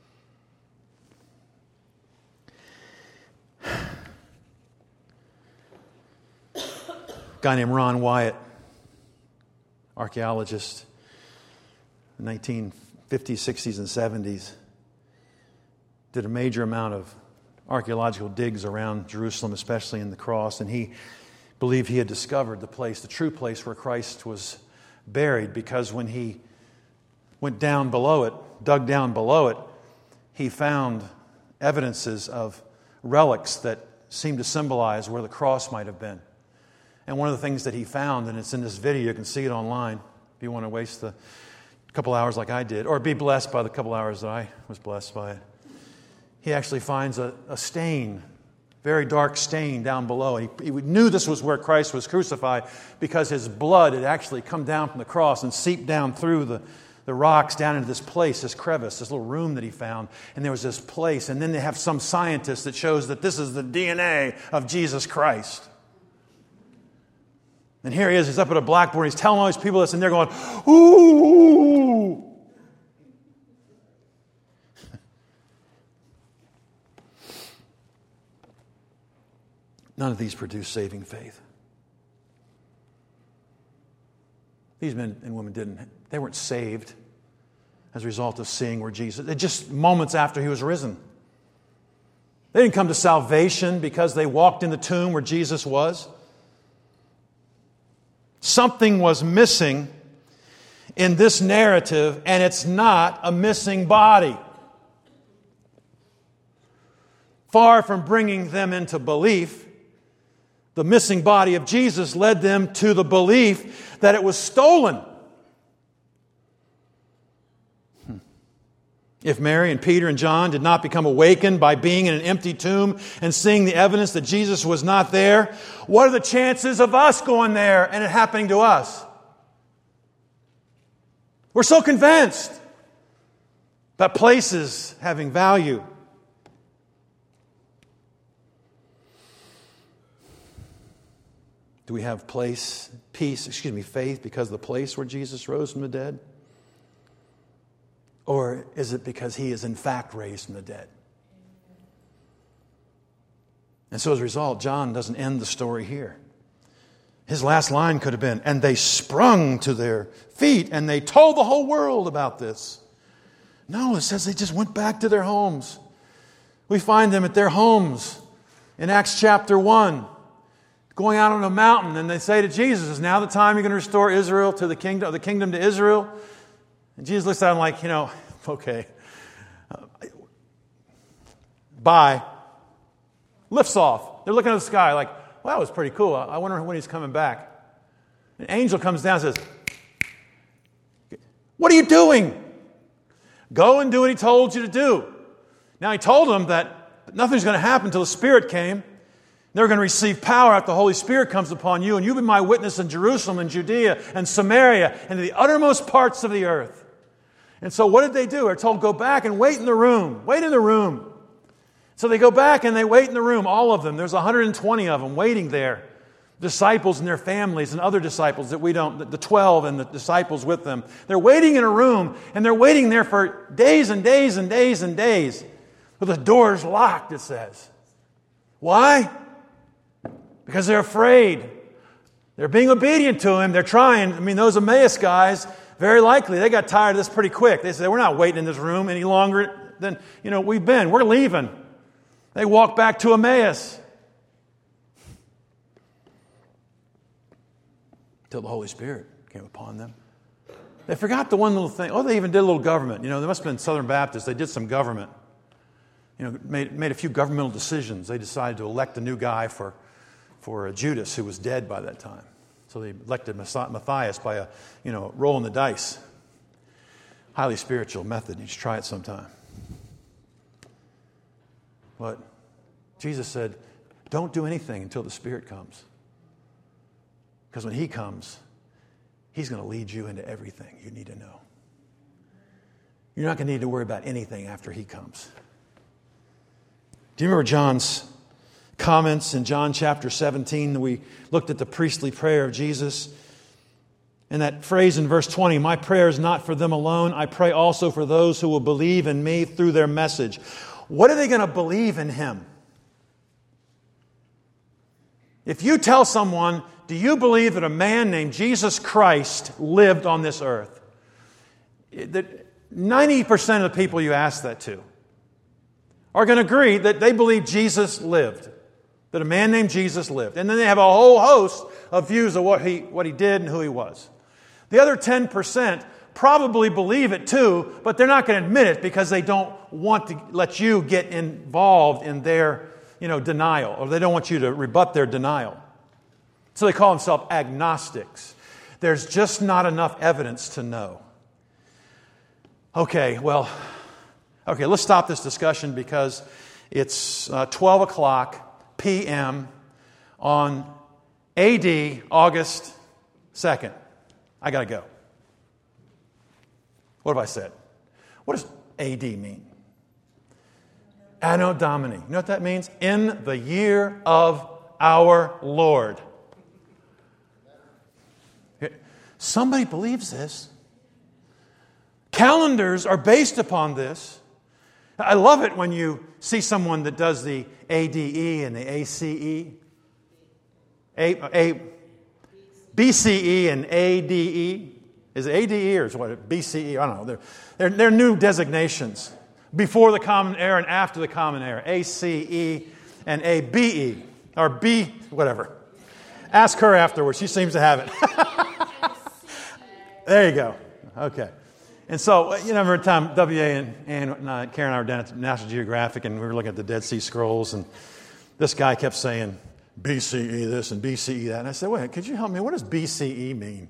A guy named Ron Wyatt, archaeologist, in the nineteen fifties, sixties, and seventies, did a major amount of archaeological digs around Jerusalem, especially in the cross, and he believed he had discovered the place, the true place where Christ was buried, because when he went down below it, dug down below it, he found evidences of relics that seemed to symbolize where the cross might have been. And one of the things that he found, and it's in this video, you can see it online if you want to waste the couple hours like I did, or be blessed by the couple hours that I was blessed by it. He actually finds a, a stain, very dark stain down below. He, he knew this was where Christ was crucified because his blood had actually come down from the cross and seeped down through the, the rocks down into this place, this crevice, this little room that he found. And there was this place. And then they have some scientist that shows that this is the D N A of Jesus Christ. And here he is, he's up at a blackboard, he's telling all these people this, and they're going, ooh! None of these produce saving faith. These men and women didn't. They weren't saved as a result of seeing where Jesus... They just moments after he was risen. They didn't come to salvation because they walked in the tomb where Jesus was. Something was missing in this narrative, and it's not a missing body. Far from bringing them into belief, the missing body of Jesus led them to the belief that it was stolen. Hmm. If Mary and Peter and John did not become awakened by being in an empty tomb and seeing the evidence that Jesus was not there, what are the chances of us going there and it happening to us? We're so convinced about places having value. Do we have place, peace, excuse me, faith because of the place where Jesus rose from the dead? Or is it because he is in fact raised from the dead? And so as a result, John doesn't end the story here. His last line could have been, and they sprung to their feet and they told the whole world about this. No, it says they just went back to their homes. We find them at their homes in Acts chapter one. Going out on a mountain, and they say to Jesus, is now the time you're going to restore Israel to the kingdom, the kingdom to Israel? And Jesus looks at him like, you know, okay, uh, bye. Lifts off. They're looking at the sky like, well, that was pretty cool. I wonder when he's coming back. An angel comes down and says, what are you doing? Go and do what he told you to do. Now, he told them that nothing's going to happen until the Spirit came. They're going to receive power after the Holy Spirit comes upon you, and you'll be my witness in Jerusalem and Judea and Samaria and to the uttermost parts of the earth. And so what did they do? They're told, go back and wait in the room. Wait in the room. So they go back and they wait in the room, all of them. There's one hundred twenty of them waiting there. Disciples and their families and other disciples that we don't, the twelve and the disciples with them. They're waiting in a room, and they're waiting there for days and days and days and days. But the door's locked, it says. Why? Because they're afraid. They're being obedient to him. They're trying. I mean, those Emmaus guys, very likely, they got tired of this pretty quick. They said, we're not waiting in this room any longer than, you know, we've been. We're leaving. They walked back to Emmaus. Until the Holy Spirit came upon them. They forgot the one little thing. Oh, they even did a little government. You know, they must have been Southern Baptists. They did some government. You know, made, made a few governmental decisions. They decided to elect a new guy for for Judas, who was dead by that time. So they elected Matthias by a, you know, rolling the dice. Highly spiritual method. You should try it sometime. But Jesus said, don't do anything until the Spirit comes. Because when he comes, he's going to lead you into everything you need to know. You're not going to need to worry about anything after he comes. Do you remember John's comments in John chapter seventeen? We looked at the priestly prayer of Jesus. And that phrase in verse twenty, my prayer is not for them alone. I pray also for those who will believe in me through their message. What are they going to believe in him? If you tell someone, do you believe that a man named Jesus Christ lived on this earth? That ninety percent of the people you ask that to are going to agree that they believe Jesus lived. That a man named Jesus lived. And then they have a whole host of views of what he, what he did and who he was. The other ten percent probably believe it too, but they're not going to admit it because they don't want to let you get involved in their, you know, denial, or they don't want you to rebut their denial. So they call themselves agnostics. There's just not enough evidence to know. Okay, well, okay, let's stop this discussion because it's uh, twelve o'clock p m on A D August second. I got to go. What have I said? What does A D mean? Anno Domini. You know what that means? In the year of our Lord. Somebody believes this. Calendars are based upon this. I love it when you see someone that does the A D E and the A C E. A, A, B C E and A D E. Is it A D E or is what? B C E? I don't know. They're, they're, they're new designations. Before the Common Era and after the Common Era. A C E and A B E. Or B, whatever. Ask her afterwards. She seems to have it. There you go. Okay. And so, you know, every time W A and, and uh, Karen and I were down at National Geographic and we were looking at the Dead Sea Scrolls, and this guy kept saying B C E this and B C E that. And I said, wait, could you help me? What does B C E mean?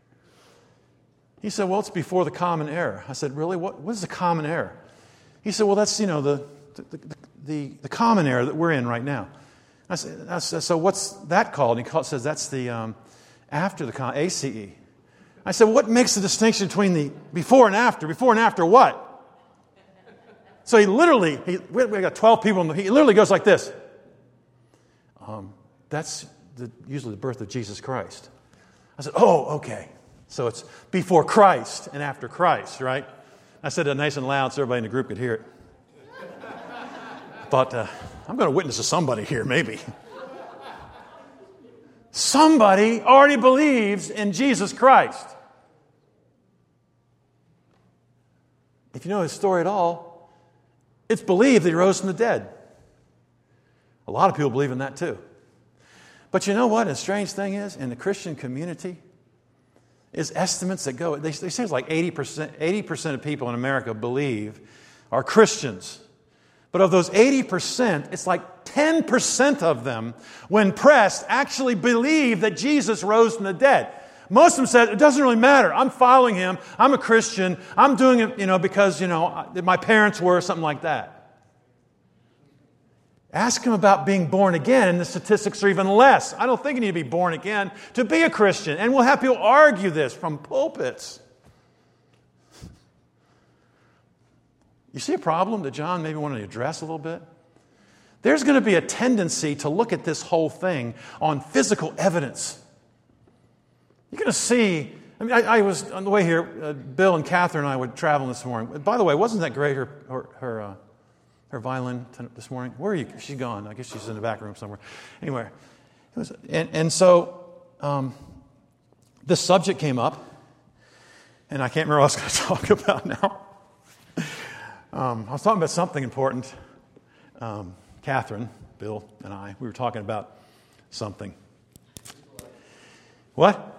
He said, well, it's before the Common Era. I said, really? What, what is the Common Era? He said, well, that's, you know, the the, the, the, the Common Era that we're in right now. I said, I said so what's that called? And he called, says that's the um, after the A C E. I said, well, what makes the distinction between the before and after? Before and after what? So he literally, he, we got twelve people, in the, he literally goes like this. Um, that's the, usually the birth of Jesus Christ. I said, oh, okay. So it's before Christ and after Christ, right? I said it nice and loud so everybody in the group could hear it. Thought, uh, I'm going to witness to somebody here, maybe. Somebody already believes in Jesus Christ. If you know his story at all, it's believed that he rose from the dead. A lot of people believe in that too. But you know what? A strange thing is, in the Christian community, is estimates that go, they, they say it's like eighty percent, eighty percent of people in America believe are Christians. But of those eighty percent, it's like ten percent of them, when pressed, actually believe that Jesus rose from the dead. Most of them said, it doesn't really matter. I'm following him. I'm a Christian. I'm doing it, you know, because, you know, my parents were, something like that. Ask them about being born again, and the statistics are even less. I don't think you need to be born again to be a Christian. And we'll have people argue this from pulpits. You see a problem that John maybe wanted to address a little bit? There's going to be a tendency to look at this whole thing on physical evidence. You're going to see, I mean, I, I was, on the way here, uh, Bill and Catherine and I were traveling this morning. By the way, wasn't that great, her her her, uh, her violin t- this morning? Where are you? She's gone. I guess she's in the back room somewhere. Anyway, it was, and, and so um, this subject came up, and I can't remember what I was going to talk about now. Um, I was talking about something important. Um, Catherine, Bill, and I, we were talking about something. What?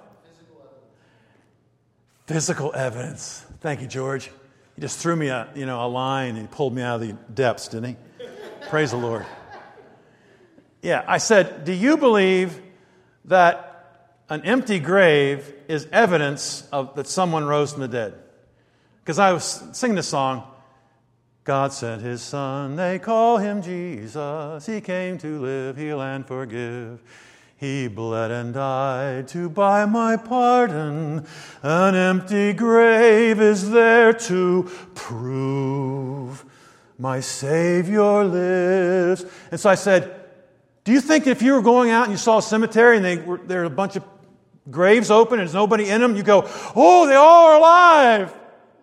Physical evidence. Thank you, George. He just threw me a, you know, a line and he pulled me out of the depths, didn't he? Praise the Lord. Yeah, I said, do you believe that an empty grave is evidence of that someone rose from the dead? Because I was singing this song, God sent his Son, they call him Jesus. He came to live, heal, and forgive. He bled and died to buy my pardon. An empty grave is there to prove my Savior lives. And so I said, do you think if you were going out and you saw a cemetery and they were, there were a bunch of graves open and there's nobody in them, you go, oh, they all are alive.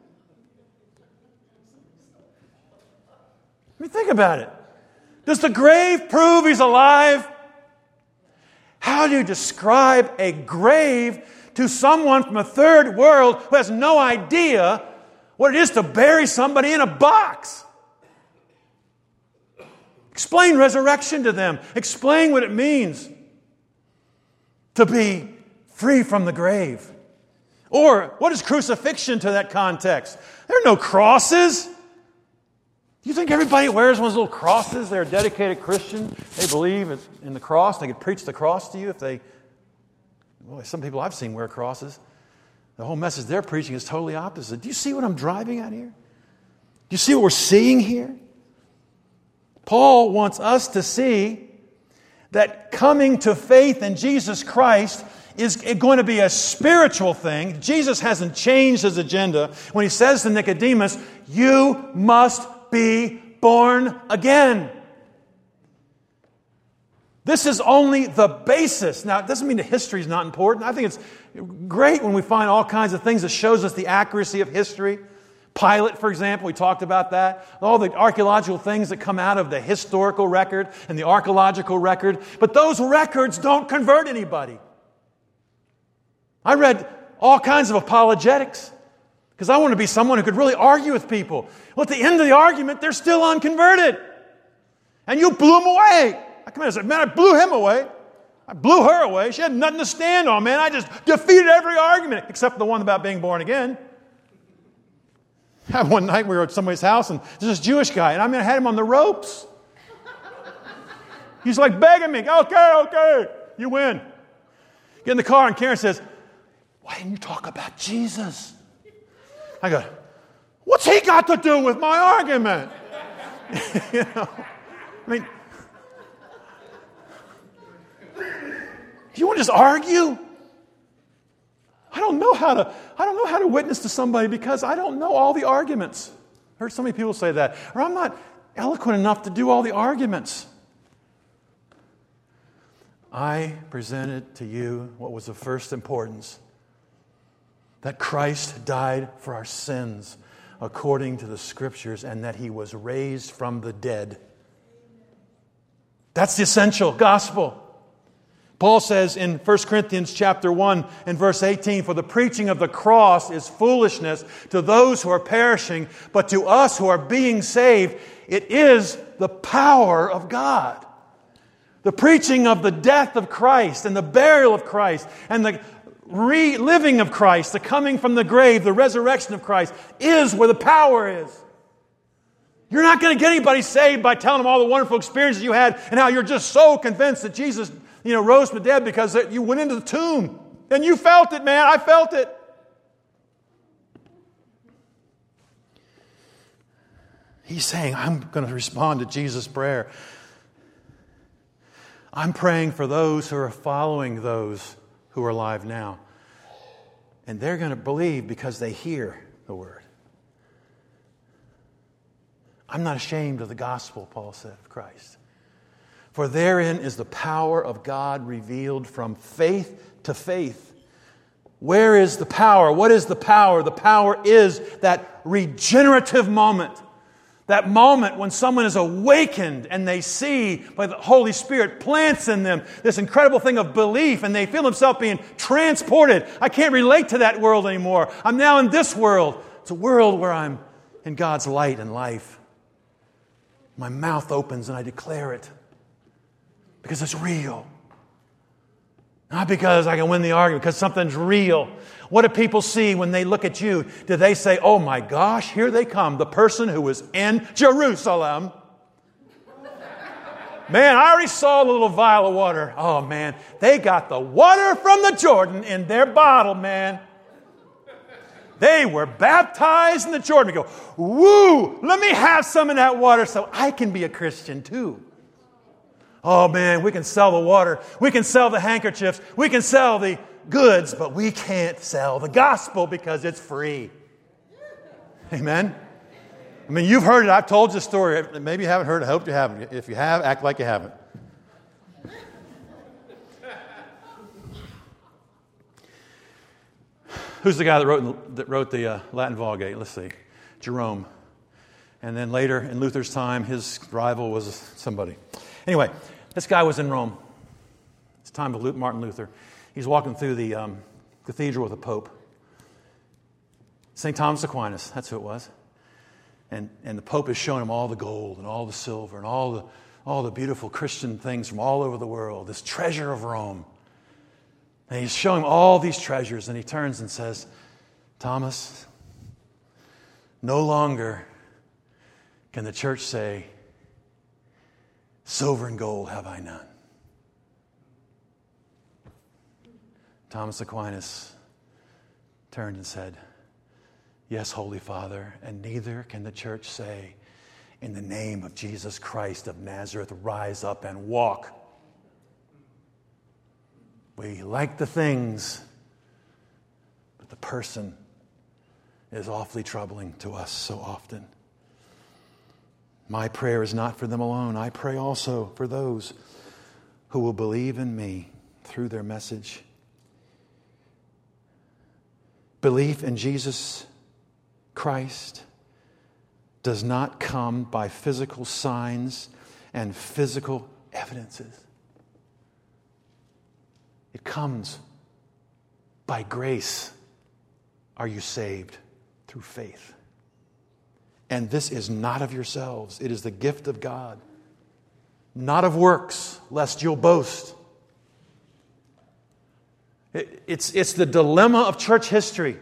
I mean, think about it. Does the grave prove he's alive? How do you describe a grave to someone from a third world who has no idea what it is to bury somebody in a box? Explain resurrection to them. Explain what it means to be free from the grave. Or what is crucifixion to that context? There are no crosses. Do you think everybody wears one of those little crosses? They're a dedicated Christian. They believe in the cross. They could preach the cross to you if they... Well, some people I've seen wear crosses. The whole message they're preaching is totally opposite. Do you see what I'm driving at here? Do you see what we're seeing here? Paul wants us to see that coming to faith in Jesus Christ is going to be a spiritual thing. Jesus hasn't changed his agenda when he says to Nicodemus, you must be born again. This is only the basis. Now, it doesn't mean the history is not important. I think it's great when we find all kinds of things that shows us the accuracy of history. Pilate, for example, we talked about that. All the archaeological things that come out of the historical record and the archaeological record. But those records don't convert anybody. I read all kinds of apologetics because I want to be someone who could really argue with people. Well, at the end of the argument, they're still unconverted. And you blew them away. I come in and said, man, I blew him away. I blew her away. She had nothing to stand on, man. I just defeated every argument except the one about being born again. One night we were at somebody's house and there's this Jewish guy, and I mean, I had him on the ropes. He's like begging me, okay, okay, you win. Get in the car and Karen says, why didn't you talk about Jesus? I go, what's he got to do with my argument? You know, I mean, you want to just argue? I don't know how to I don't know how to witness to somebody because I don't know all the arguments. I heard so many people say that. Or I'm not eloquent enough to do all the arguments. I presented to you what was of first importance. That Christ died for our sins according to the Scriptures and that He was raised from the dead. That's the essential gospel. Paul says in First Corinthians chapter one and verse eighteen, for the preaching of the cross is foolishness to those who are perishing, but to us who are being saved, it is the power of God. The preaching of the death of Christ and the burial of Christ and the reliving of Christ, the coming from the grave, the resurrection of Christ is where the power is. You're not going to get anybody saved by telling them all the wonderful experiences you had and how you're just so convinced that Jesus, you know, rose from the dead because you went into the tomb. And you felt it, man. I felt it. He's saying, I'm going to respond to Jesus' prayer. I'm praying for those who are following those who are alive now. And they're going to believe because they hear the word. I'm not ashamed of the gospel, Paul said, of Christ. For therein is the power of God revealed from faith to faith. Where is the power? What is the power? The power is that regenerative moment. That moment when someone is awakened and they see by the Holy Spirit plants in them this incredible thing of belief and they feel themselves being transported. I can't relate to that world anymore. I'm now in this world. It's a world where I'm in God's light and life. My mouth opens and I declare it because it's real. Not because I can win the argument, because something's real. What do people see when they look at you? Do they say, oh my gosh, here they come, the person who was in Jerusalem? Man, I already saw the little vial of water. Oh man, they got the water from the Jordan in their bottle, man. They were baptized in the Jordan. We go, woo, let me have some of that water so I can be a Christian too. Oh man, we can sell the water. We can sell the handkerchiefs. We can sell the goods, but we can't sell the gospel because it's free. Amen? I mean, you've heard it. I've told you the story. Maybe you haven't heard it. I hope you haven't. If you have, act like you haven't. Who's the guy that wrote, that wrote the uh, Latin Vulgate? Let's see. Jerome. And then later, in Luther's time, his rival was somebody. Anyway, this guy was in Rome. It's the time of Martin Luther. He's walking through the um, cathedral with the Pope. Saint Thomas Aquinas, that's who it was. And, and the Pope is showing him all the gold and all the silver and all the, all the beautiful Christian things from all over the world, this treasure of Rome. And he's showing him all these treasures, and he turns and says, Thomas, no longer can the church say, silver and gold have I none. Thomas Aquinas turned and said, yes, Holy Father, and neither can the church say, in the name of Jesus Christ of Nazareth, rise up and walk. We like the things, but the person is awfully troubling to us so often. My prayer is not for them alone. I pray also for those who will believe in me through their message. Belief in Jesus Christ does not come by physical signs and physical evidences. It comes by grace. Are you saved? Through faith. And this is not of yourselves. It is the gift of God. Not of works, lest you'll boast. It, it's, it's the dilemma of church history.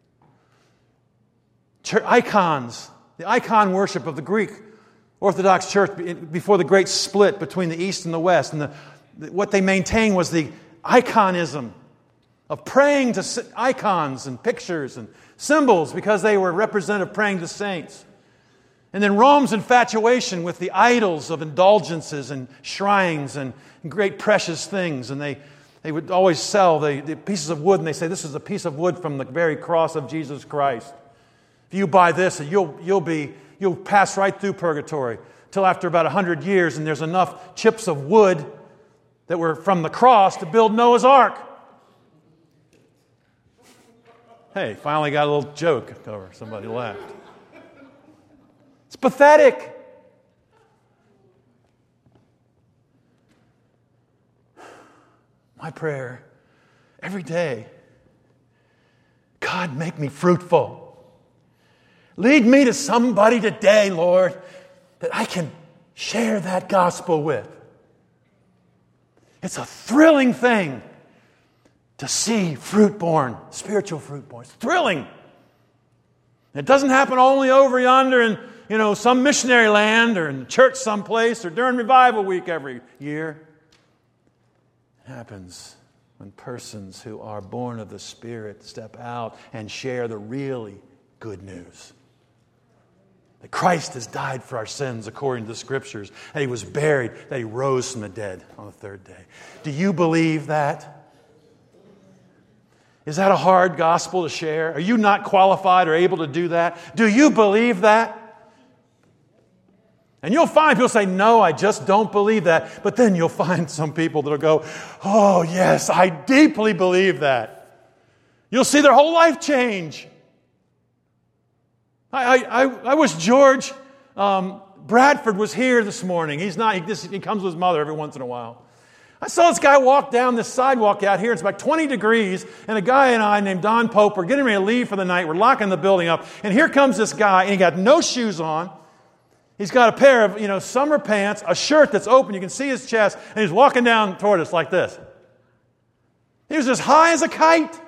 Church, icons, the icon worship of the Greek Orthodox Church before the great split between the East and the West. And the, what they maintained was the iconism of praying to icons and pictures and symbols because they were representative praying to saints. And then Rome's infatuation with the idols of indulgences and shrines and great precious things. And they, they would always sell the, the pieces of wood, and they say, this is a piece of wood from the very cross of Jesus Christ. If you buy this, you'll, you'll, be, you'll pass right through purgatory till after about a hundred years, and there's enough chips of wood that were from the cross to build Noah's Ark. Hey, finally got a little joke over. Somebody laughed. It's pathetic. My prayer every day, God, make me fruitful. Lead me to somebody today, Lord, that I can share that gospel with. It's a thrilling thing to see fruit born, spiritual fruit born. It's thrilling. It doesn't happen only over yonder in, you know, some missionary land or in church someplace or during revival week every year. It happens when persons who are born of the Spirit step out and share the really good news. That Christ has died for our sins according to the Scriptures. That He was buried. That He rose from the dead on the third day. Do you believe that? Is that a hard gospel to share? Are you not qualified or able to do that? Do you believe that? And you'll find people say, no, I just don't believe that. But then you'll find some people that'll go, oh yes, I deeply believe that. You'll see their whole life change. I, I, I wish George um, Bradford was here this morning. He's not. He, just, he comes with his mother every once in a while. I saw this guy walk down this sidewalk out here. It's about twenty degrees, and a guy and I named Don Pope are getting ready to leave for the night. We're locking the building up, and here comes this guy, and he got no shoes on. He's got a pair of, you know, summer pants, a shirt that's open. You can see his chest, and he's walking down toward us like this. He was as high as a kite.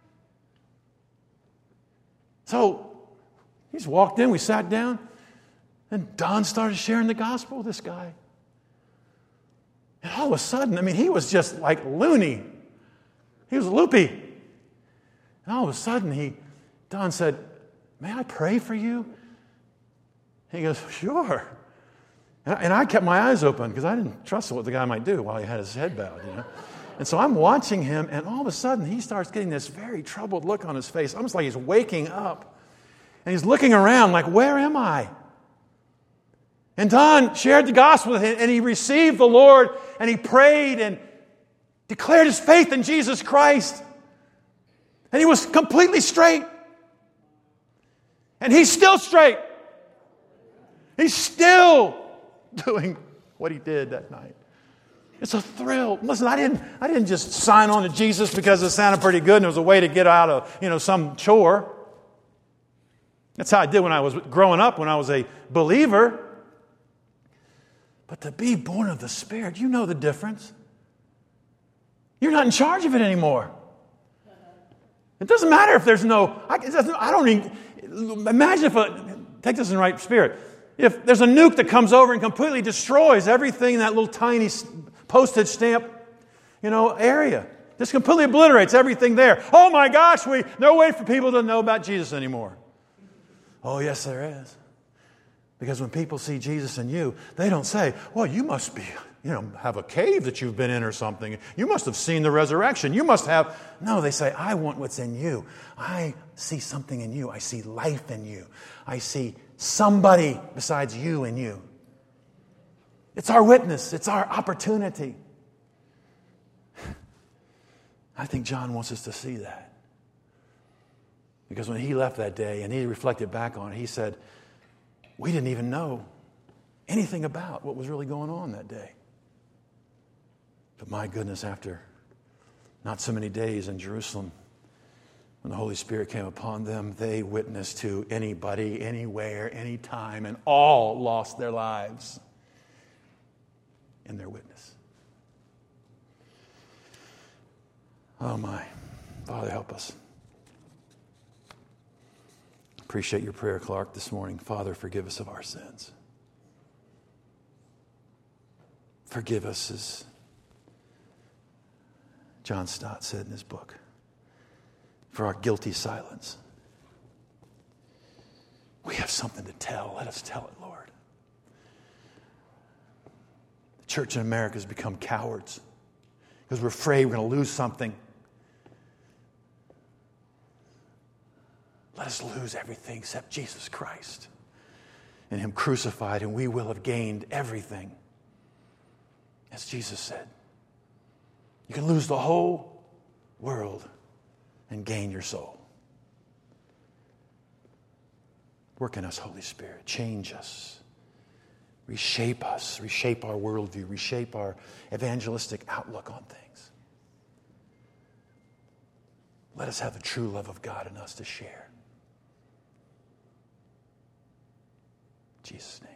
So he's walked in, we sat down, and Don started sharing the gospel with this guy. And all of a sudden, I mean, he was just like loony. He was loopy. And all of a sudden, he, Don said, may I pray for you? And he goes, sure. And I, and I kept my eyes open because I didn't trust what the guy might do while he had his head bowed, you know. And so I'm watching him, and all of a sudden, he starts getting this very troubled look on his face, almost like he's waking up. And he's looking around like, where am I? And Don shared the gospel with him, and he received the Lord, and he prayed and declared his faith in Jesus Christ. And he was completely straight. And he's still straight. He's still doing what he did that night. It's a thrill. Listen, I didn't, I didn't just sign on to Jesus because it sounded pretty good and it was a way to get out of, you know, some chore. That's how I did when I was growing up, when I was a believer. But to be born of the Spirit, you know the difference. You're not in charge of it anymore. It doesn't matter if there's no, I, it doesn't, I don't even, imagine if, a, take this in the right spirit, if there's a nuke that comes over and completely destroys everything in that little tiny postage stamp, you know, area. Just completely obliterates everything there. Oh my gosh, we no way for people to know about Jesus anymore. Oh yes, there is. Because when people see Jesus in you, they don't say, well, you must be, you know, have a cave that you've been in or something. You must have seen the resurrection. You must have. No, they say, I want what's in you. I see something in you. I see life in you. I see somebody besides you in you. It's our witness. It's our opportunity. I think John wants us to see that. Because when he left that day and he reflected back on it, he said, we didn't even know anything about what was really going on that day. But my goodness, after not so many days in Jerusalem, when the Holy Spirit came upon them, they witnessed to anybody, anywhere, anytime, and all lost their lives in their witness. Oh my, Father, help us. Appreciate your prayer, Clark, this morning. Father, forgive us of our sins. Forgive us, as John Stott said in his book, for our guilty silence. We have something to tell. Let us tell it, Lord. The church in America has become cowards because we're afraid we're going to lose something. Let us lose everything except Jesus Christ and Him crucified, and we will have gained everything. As Jesus said, you can lose the whole world and gain your soul. Work in us, Holy Spirit. Change us. Reshape us. Reshape our worldview. Reshape our evangelistic outlook on things. Let us have the true love of God in us to share. In Jesus' name.